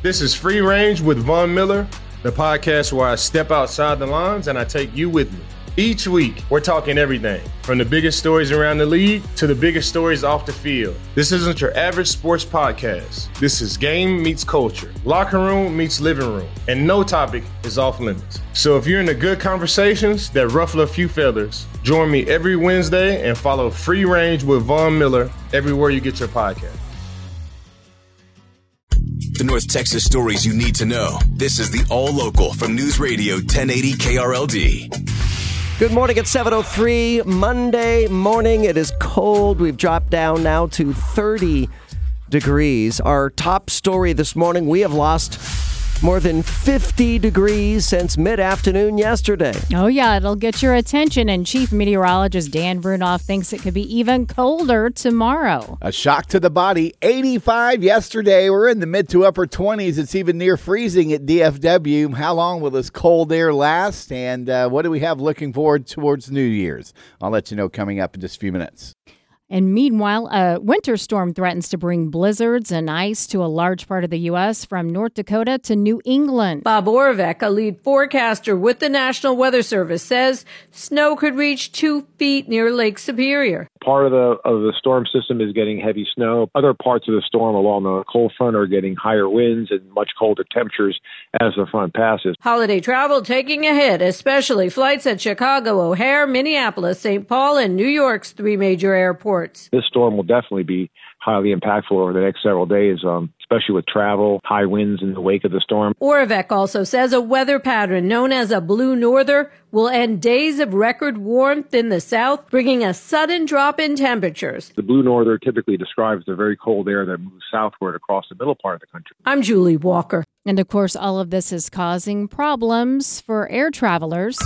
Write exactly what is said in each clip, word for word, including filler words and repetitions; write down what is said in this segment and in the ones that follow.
This is Free Range with Von Miller, the podcast where I step outside the lines and I take you with me. Each week, we're talking everything from the biggest stories around the league to the biggest stories off the field. This isn't your average sports podcast. This is game meets culture, locker room meets living room, and no topic is off limits. So if you're into good conversations that ruffle a few feathers, join me every Wednesday and follow Free Range with Von Miller everywhere you get your podcast. The North Texas stories you need to know. This is the All Local from News Radio ten eighty K R L D. Good morning at seven oh three, Monday morning. It is cold. We've dropped down now to thirty degrees. Our top story this morning, we have lost more than fifty degrees since mid-afternoon yesterday. Oh, yeah, it'll get your attention. And Chief Meteorologist Dan Brunoff thinks it could be even colder tomorrow. A shock to the body. eighty-five yesterday. We're in the mid to upper twenties. It's even near freezing at D F W. How long will this cold air last? And uh, what do we have looking forward towards New Year's? I'll let you know coming up in just a few minutes. And meanwhile, a winter storm threatens to bring blizzards and ice to a large part of the U S from North Dakota to New England. Bob Oravec, a lead forecaster with the National Weather Service, says snow could reach two feet near Lake Superior. Part of the of the storm system is getting heavy snow. Other parts of the storm along the cold front are getting higher winds and much colder temperatures as the front passes. Holiday travel taking a hit, especially flights at Chicago, O'Hare, Minneapolis, Saint Paul, and New York's three major airports. This storm will definitely be highly impactful over the next several days, um, especially with travel, high winds in the wake of the storm. Oravec also says a weather pattern known as a blue norther will end days of record warmth in the south, bringing a sudden drop in temperatures. The blue norther typically describes the very cold air that moves southward across the middle part of the country. I'm Julie Walker. And of course, all of this is causing problems for air travelers.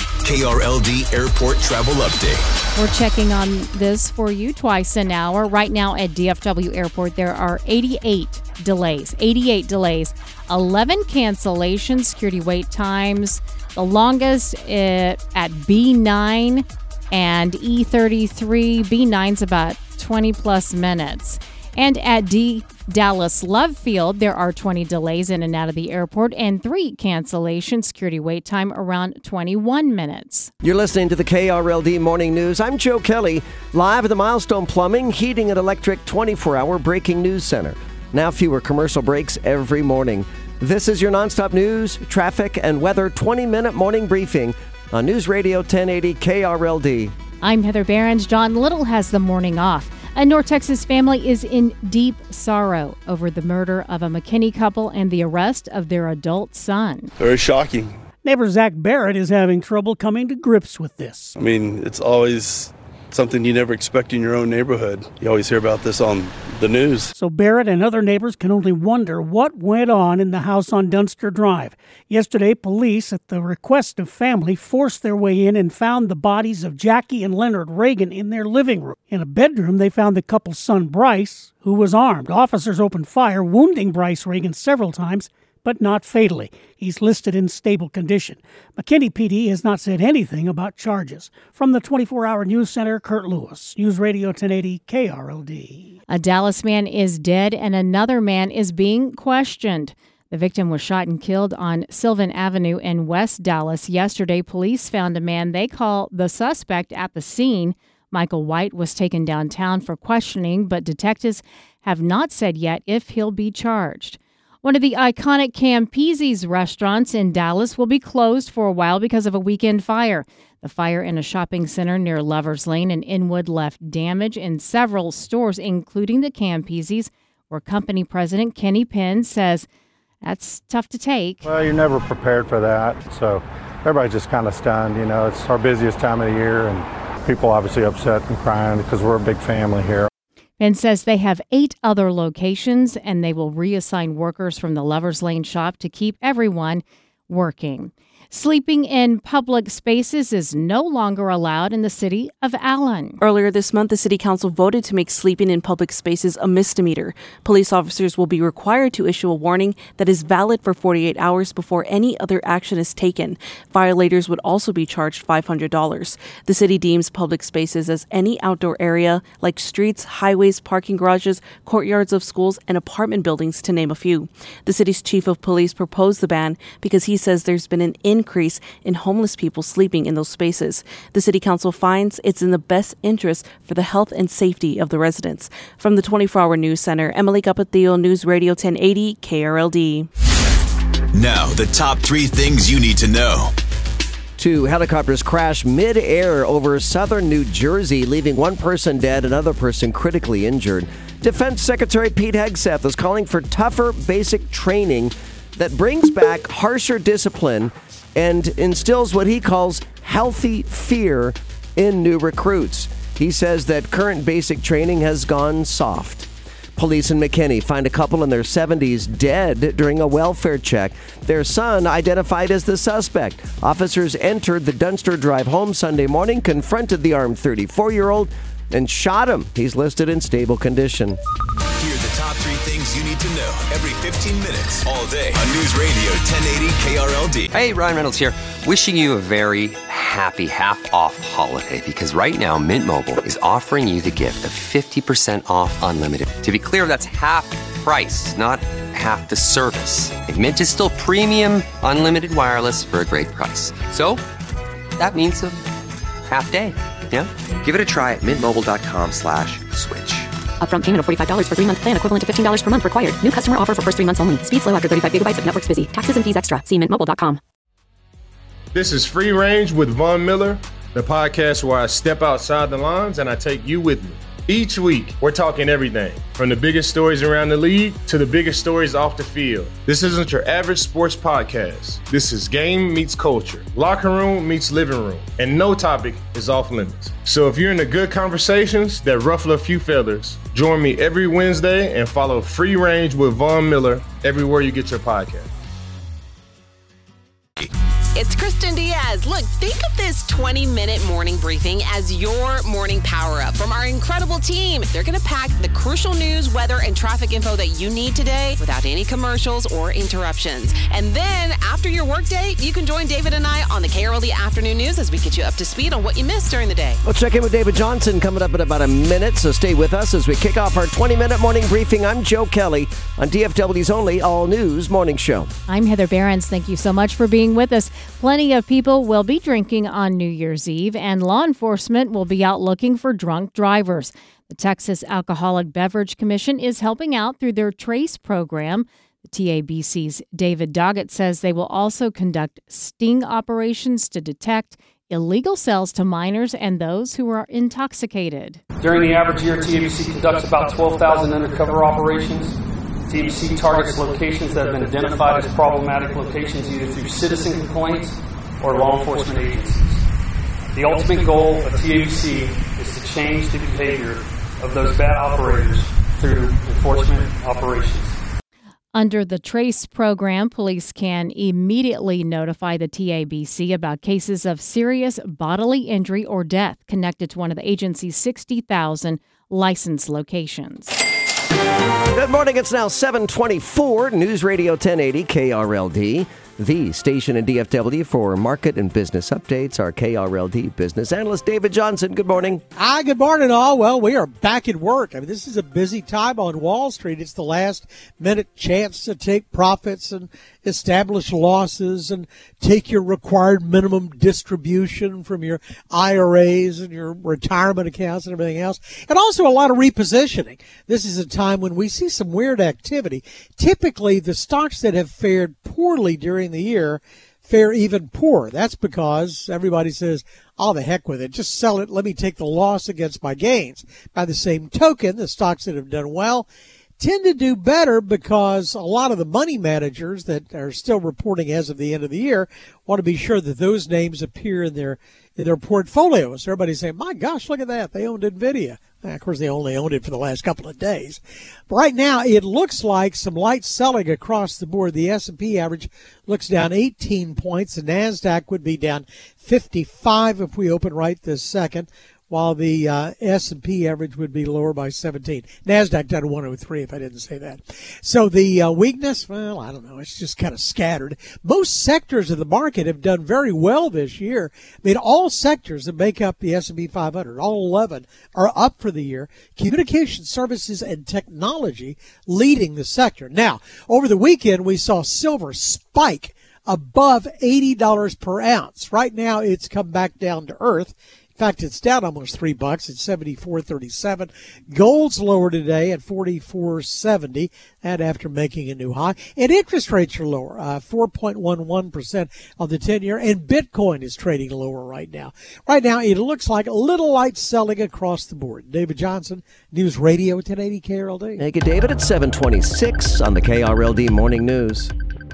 K R L D Airport Travel Update. We're checking on this for you twice an hour. Right now at D F W Airport, there are eighty-eight delays, eighty-eight delays, eleven cancellations, security wait times. The longest it, at B nine and E thirty-three. B nine's about twenty plus minutes. And at D Dallas Love Field, there are twenty delays in and out of the airport and three cancellations. Security wait time around twenty-one minutes. You're listening to the K R L D Morning News. I'm Joe Kelly, live at the Milestone Plumbing, Heating and Electric twenty-four hour Breaking News Center. Now fewer commercial breaks every morning. This is your nonstop news, traffic, and weather twenty minute morning briefing on News Radio ten eighty K R L D. I'm Heather Behrens. John Little has the morning off. A North Texas family is in deep sorrow over the murder of a McKinney couple and the arrest of their adult son. Very shocking. Neighbor Zach Barrett is having trouble coming to grips with this. I mean, it's always something you never expect in your own neighborhood. You always hear about this on the news. So Barrett and other neighbors can only wonder what went on in the house on Dunster Drive. Yesterday, police, at the request of family, forced their way in and found the bodies of Jackie and Leonard Reagan in their living room. In a bedroom, they found the couple's son, Bryce, who was armed. Officers opened fire, wounding Bryce Reagan several times, but not fatally. He's listed in stable condition. McKinney P D has not said anything about charges. From the twenty-four hour News Center, Kurt Lewis, News Radio ten eighty K R L D. A Dallas man is dead and another man is being questioned. The victim was shot and killed on Sylvan Avenue in West Dallas yesterday. Police found a man they call the suspect at the scene. Michael White was taken downtown for questioning, but detectives have not said yet if he'll be charged. One of the iconic Campese's restaurants in Dallas will be closed for a while because of a weekend fire. The fire in a shopping center near Lover's Lane in Inwood left damage in several stores, including the Campese's, where company president Kenny Penn says that's tough to take. Well, you're never prepared for that, so everybody's just kind of stunned. You know, it's our busiest time of the year, and people obviously upset and crying because we're a big family here. Penn says they have eight other locations and they will reassign workers from the Lover's Lane shop to keep everyone working. Sleeping in public spaces is no longer allowed in the city of Allen. Earlier this month, the City Council voted to make sleeping in public spaces a misdemeanor. Police officers will be required to issue a warning that is valid for forty-eight hours before any other action is taken. Violators would also be charged five hundred dollars. The city deems public spaces as any outdoor area like streets, highways, parking garages, courtyards of schools, and apartment buildings, to name a few. The city's chief of police proposed the ban because he says there's been an increase in homeless people sleeping in those spaces. The city council finds it's in the best interest for the health and safety of the residents. From the twenty-four hour News Center, Emily Capatillo, News Radio ten eighty K R L D. Now, the top three things you need to know. Two helicopters crash mid-air over southern New Jersey, leaving one person dead, another person critically injured. Defense Secretary Pete Hegseth is calling for tougher basic training that brings back harsher discipline and instills what he calls healthy fear in new recruits. He says that current basic training has gone soft. Police in McKinney find a couple in their seventies dead during a welfare check. Their son identified as the suspect. Officers entered the Dunster Drive home Sunday morning, confronted the armed thirty-four-year-old, and shot him. He's listed in stable condition. Here are the top three things you need to know every fifteen minutes, all day on News Radio ten eighty K R L D. Hey, Ryan Reynolds here. Wishing you a very happy half-off holiday, because right now Mint Mobile is offering you the gift of fifty percent off unlimited. To be clear, that's half price, not half the service. And Mint is still premium unlimited wireless for a great price. So that means a half day. Yeah? Give it a try at mintmobile.com slash switch. Upfront payment of forty-five dollars for three-month plan equivalent to fifteen dollars per month required. New customer offer for first three months only. Speed slow after thirty-five gigabytes if network's busy. Taxes and fees extra. See mint mobile dot com. This is Free Range with Von Miller, the podcast where I step outside the lines and I take you with me. Each week, we're talking everything from the biggest stories around the league to the biggest stories off the field. This isn't your average sports podcast. This is game meets culture, locker room meets living room, and no topic is off limits. So if you're into good conversations that ruffle a few feathers, join me every Wednesday and follow Free Range with Von Miller everywhere you get your podcast. It's Kristen Diaz. Look, think of this twenty minute morning briefing as your morning power-up from our incredible team. They're going to pack the crucial news, weather, and traffic info that you need today without any commercials or interruptions. And then, after your workday, you can join David and I on the K R L D Afternoon News as we get you up to speed on what you missed during the day. We'll check in with David Johnson coming up in about a minute, so stay with us as we kick off our twenty minute morning briefing. I'm Joe Kelly on D F W's only all-news morning show. I'm Heather Behrens. Thank you so much for being with us. Plenty of people will be drinking on New Year's Eve, and law enforcement will be out looking for drunk drivers. The Texas Alcoholic Beverage Commission is helping out through their TRACE program. The T A B C's David Doggett says they will also conduct sting operations to detect illegal sales to minors and those who are intoxicated. During the average year, T A B C conducts about twelve thousand undercover operations. T A B C targets locations that have been identified as problematic locations either through citizen complaints or law enforcement agencies. The ultimate goal of T A B C is to change the behavior of those bad operators through enforcement operations. Under the TRACE program, police can immediately notify the T A B C about cases of serious bodily injury or death connected to one of the agency's sixty thousand licensed locations. Good morning. It's now seven twenty-four. News Radio ten eighty K R L D, the station in D F W for market and business updates. Our K R L D business analyst, David Johnson. Good morning. Hi, good morning, all. Well, we are back at work. I mean, this is a busy time on Wall Street. It's the last minute chance to take profits and establish losses and take your required minimum distribution from your I R As and your retirement accounts and everything else. And also a lot of repositioning. This is a time when we see some weird activity. Typically, the stocks that have fared poorly during the year fare even poorer. That's because everybody says, oh, the heck with it. Just sell it. Let me take the loss against my gains. By the same token, the stocks that have done well tend to do better because a lot of the money managers that are still reporting as of the end of the year want to be sure that those names appear in their in their portfolios. Everybody's saying, my gosh, look at that. They owned NVIDIA. Of course, they only owned it for the last couple of days. But right now, it looks like some light selling across the board. The S and P average looks down eighteen points. The NASDAQ would be down fifty-five if we open right this second, while the uh, S and P average would be lower by seventeen. NASDAQ down to one oh three, if I didn't say that. So the uh, weakness, well, I don't know. It's just kind of scattered. Most sectors of the market have done very well this year. I mean, all sectors that make up the S and P five hundred, all eleven, are up for the year. Communication services and technology leading the sector. Now, over the weekend, we saw silver spike above eighty dollars per ounce. Right now, it's come back down to earth. In fact, it's down almost three bucks. It's seventy-four thirty-seven. Gold's lower today at forty-four seventy. That after making a new high. And interest rates are lower, uh, four point one one percent on the ten-year. And Bitcoin is trading lower right now. Right now, it looks like a little light selling across the board. David Johnson, News Radio ten eighty K R L D. Thank you, David. At seven twenty-six on the K R L D Morning News.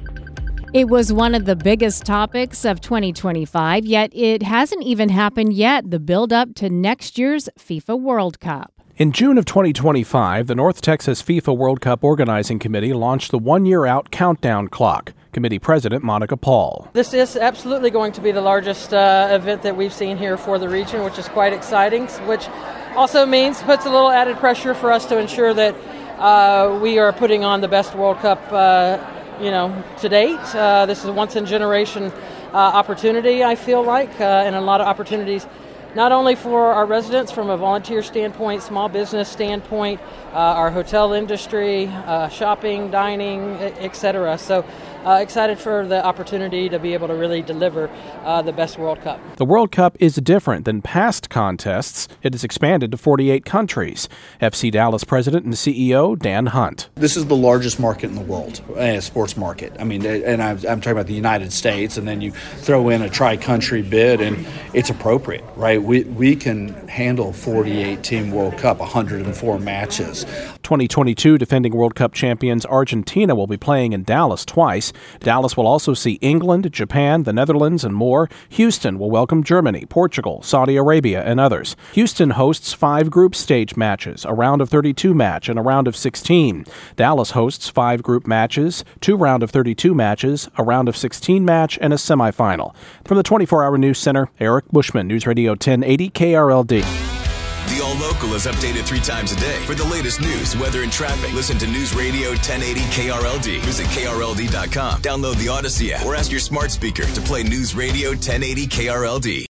It was one of the biggest topics of twenty twenty-five, yet it hasn't even happened yet, the build-up to next year's FIFA World Cup. In June of twenty twenty-five, the North Texas FIFA World Cup Organizing Committee launched the one-year-out countdown clock. Committee President Monica Paul. This is absolutely going to be the largest uh, event that we've seen here for the region, which is quite exciting, which also means puts a little added pressure for us to ensure that uh, we are putting on the best World Cup uh you know, to date. Uh, this is a once-in-a-generation uh, opportunity, I feel like, uh, and a lot of opportunities not only for our residents from a volunteer standpoint, small business standpoint, uh, our hotel industry, uh, shopping, dining, et cetera. So uh, excited for the opportunity to be able to really deliver uh, the best World Cup. The World Cup is different than past contests. It has expanded to forty-eight countries. F C Dallas President and C E O Dan Hunt. This is the largest market in the world, a sports market. I mean, and I'm, I'm talking about the United States, and then you throw in a tri-country bid, and it's appropriate, right? We we can handle forty-eight team World Cup, one hundred four matches. twenty twenty-two defending World Cup champions Argentina will be playing in Dallas twice. Dallas will also see England, Japan, the Netherlands, and more. Houston will welcome Germany, Portugal, Saudi Arabia, and others. Houston hosts five group stage matches, a round of thirty-two match, and a round of sixteen. Dallas hosts five group matches, two round of thirty-two matches, a round of sixteen match, and a semifinal. From the twenty-four hour News Center, Eric Bushman, News Radio ten eighty K R L D. The All Local is updated three times a day. For the latest news, weather, and traffic, listen to News Radio ten eighty K R L D. Visit K R L D dot com. Download the Odyssey app or ask your smart speaker to play News Radio ten eighty K R L D.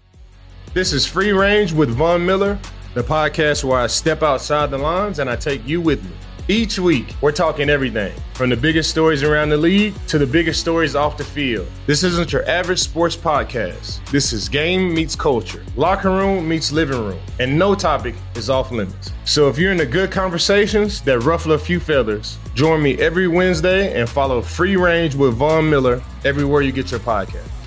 This is Free Range with Von Miller, the podcast where I step outside the lines and I take you with me. Each week, we're talking everything from the biggest stories around the league to the biggest stories off the field. This isn't your average sports podcast. This is game meets culture, locker room meets living room, and no topic is off limits. So if you're into good conversations that ruffle a few feathers, join me every Wednesday and follow Free Range with Von Miller everywhere you get your podcast.